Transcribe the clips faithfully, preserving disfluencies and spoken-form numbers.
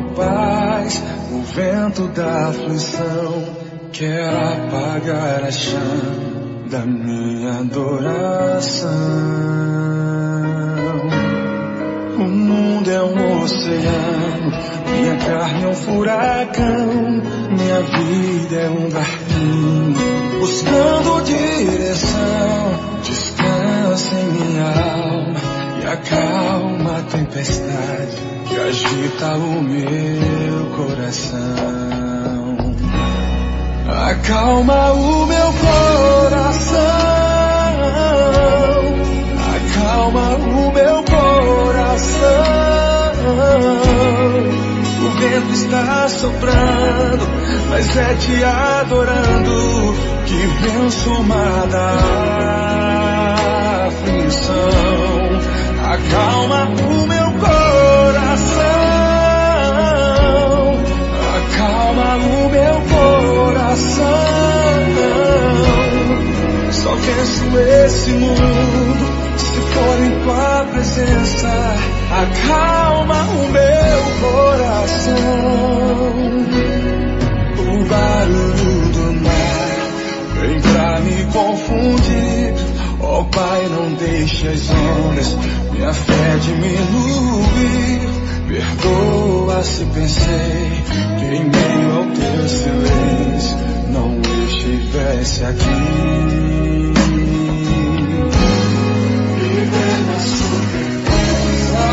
encontro paz. O vento da aflição quer apagar a chama da minha adoração. O mundo é um oceano, minha carne é um furacão, minha vida é um barquinho buscando direção. Descansa em minha alma e acalma a tempestade que agita o meu coração. Acalma o meu coração, acalma o meu coração. O vento está soprando, mas é te adorando que venço o mar da aflição. Acalma o meu coração, acalma o meu coração. Só venço esse mundo se for em tua presença. Acalma o meu coração. O barulho do mar vem pra me confundir. Oh Pai, não deixe as ondas minha fé diminuir. Perdoa se pensei que em meio ao teu silêncio não estivesse aqui. Viver na sobrevivência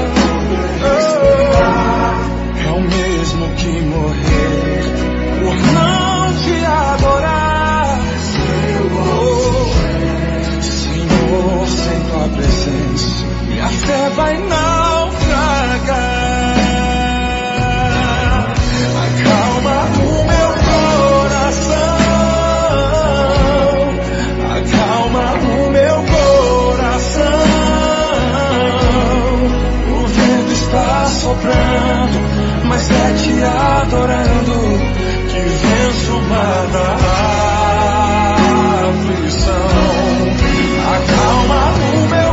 é o mesmo que morrer por não te adorar. Senhor, sem tua presença minha fé vai naufragar. Acalma o meu coração, acalma o meu coração. O vento está soprando, mas é te adorando que venço o mar da aflição. Acalma o meu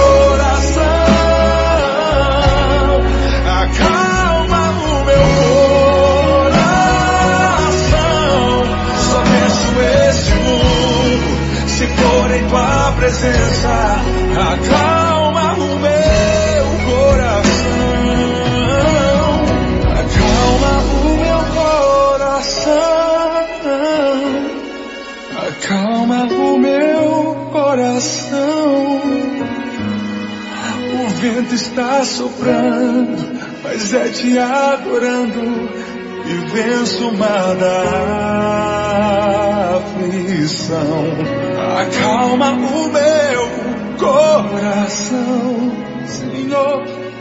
coração, acalma o meu coração. Só venço esse mundo se for em tua presença. Acalma o meu coração, acalma o meu coração, acalma o meu coração. O vento está soprando, mas é te adorando e venço o mar da aflição. Acalma o meu coração, Senhor.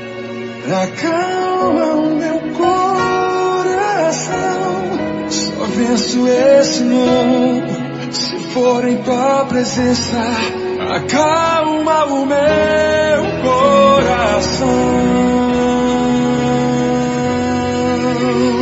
Acalma o meu coração. Só venço esse mundo se for em tua presença. Acalma o meu coração.